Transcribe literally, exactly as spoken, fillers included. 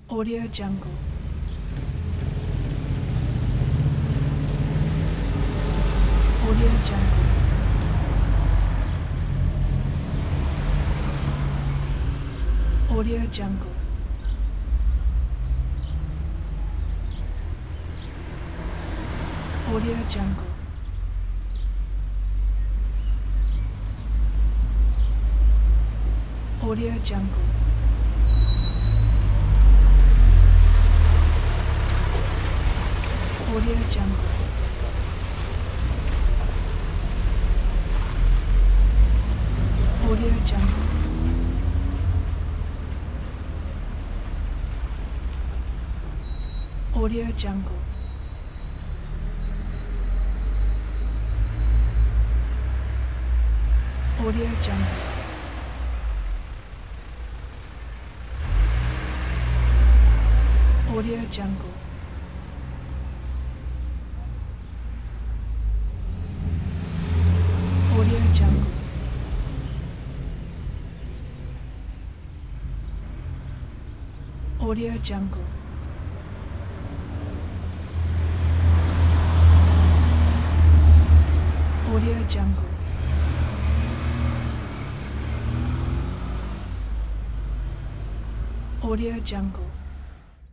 Audio Jungle. Audio Jungle. Audio Jungle. Audio Jungle. Audio Jungle. Audio Jungle. Audio Jungle. Audio Jungle. Audio Jungle. Audio Jungle. Audio Jungle. Audio Jungle. Audio Jungle. Audio Jungle.